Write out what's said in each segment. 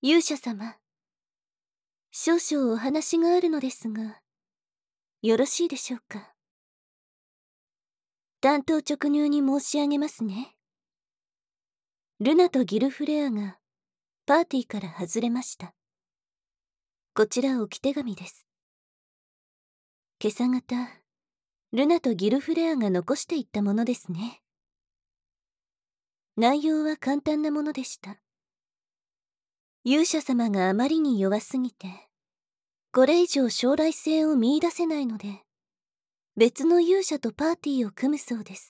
勇者様、少々お話があるのですが、よろしいでしょうか。単刀直入に申し上げますね。ルナとギルフレアがパーティーから外れました。こちら置き手紙です。今朝方、ルナとギルフレアが残していったものですね。内容は簡単なものでした。勇者様があまりに弱すぎて、これ以上将来性を見出せないので、別の勇者とパーティーを組むそうです。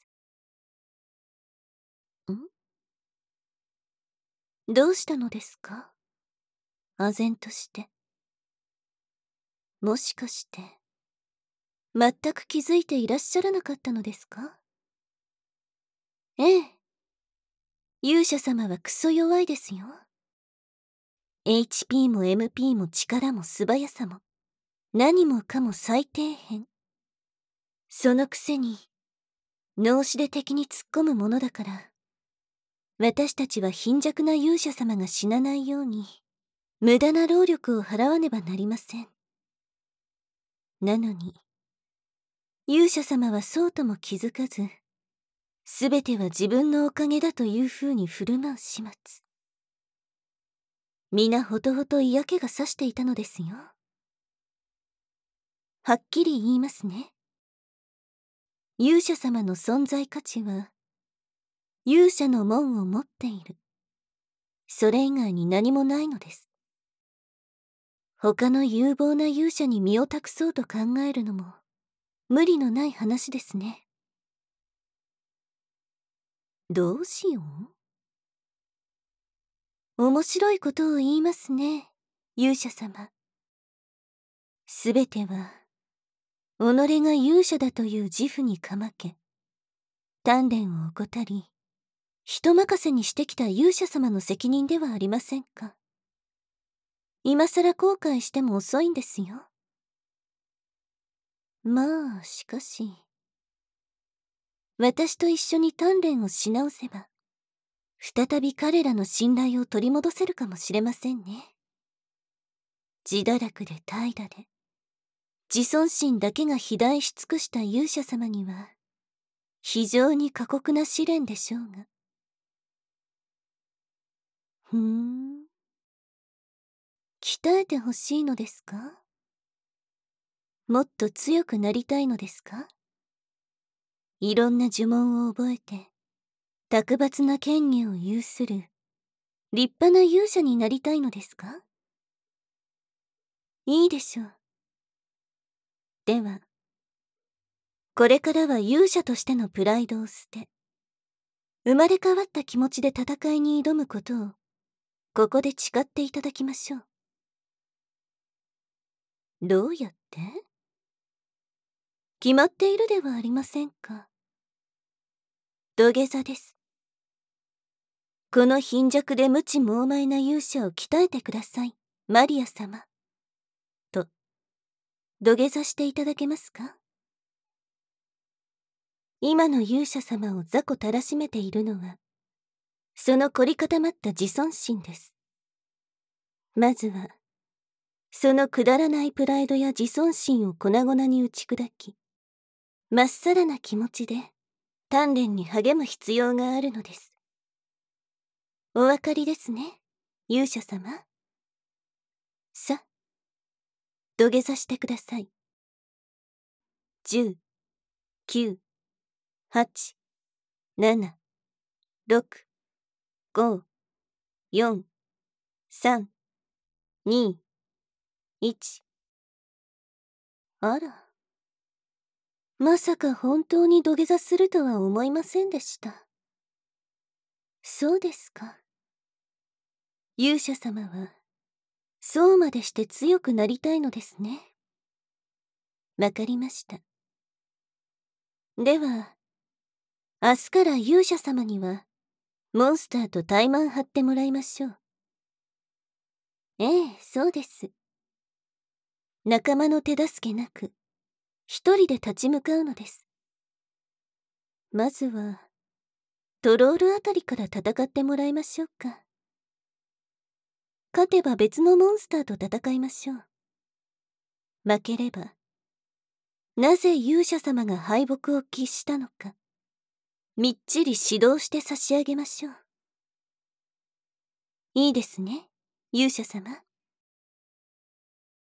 どうしたのですか？唖然として。もしかして、全く気づいていらっしゃらなかったのですか？ええ。勇者様はクソ弱いですよ。HP も MP も力も素早さも、何もかも最底辺。そのくせに、脳死で敵に突っ込むものだから、私たちは貧弱な勇者様が死なないように、無駄な労力を払わねばなりません。なのに、勇者様はそうとも気づかず、すべては自分のおかげだというふうに振る舞う始末。皆ほとほと嫌気がさしていたのですよ。はっきり言いますね。勇者様の存在価値は、勇者の門を持っている。それ以外に何もないのです。他の有望な勇者に身を託そうと考えるのも、無理のない話ですね。どうしよう？面白いことを言いますね、勇者様。すべては、己が勇者だという自負にかまけ、鍛錬を怠り、人任せにしてきた勇者様の責任ではありませんか。今さら後悔しても遅いんですよ。まあ、しかし、私と一緒に鍛錬をし直せば、再び彼らの信頼を取り戻せるかもしれませんね。自堕落で怠惰で、自尊心だけが肥大し尽くした勇者様には、非常に過酷な試練でしょうが。鍛えてほしいのですか？もっと強くなりたいのですか？いろんな呪文を覚えて、卓抜な権威を有する、立派な勇者になりたいのですか？いいでしょう。では、これからは勇者としてのプライドを捨て、生まれ変わった気持ちで戦いに挑むことを、ここで誓っていただきましょう。どうやって？決まっているではありませんか。土下座です。この貧弱で無知猛邁な勇者を鍛えてください、マリア様。と、土下座していただけますか？今の勇者様を雑魚たらしめているのは、その凝り固まった自尊心です。まずは、そのくだらないプライドや自尊心を粉々に打ち砕き、まっさらな気持ちで鍛錬に励む必要があるのです。お分かりですね、勇者様。さ、土下座してください。10、9、8、7、6、5、4、3、2、1。あら。まさか本当に土下座するとは思いませんでした。そうですか。勇者様は、そうまでして強くなりたいのですね。わかりました。では、明日から勇者様には、モンスターとタイマン張ってもらいましょう。ええ、そうです。仲間の手助けなく、一人で立ち向かうのです。まずは、トロールあたりから戦ってもらいましょうか。 勝てば別のモンスターと戦いましょう。負ければ、なぜ勇者様が敗北を喫したのか、みっちり指導して差し上げましょう。いいですね、勇者様。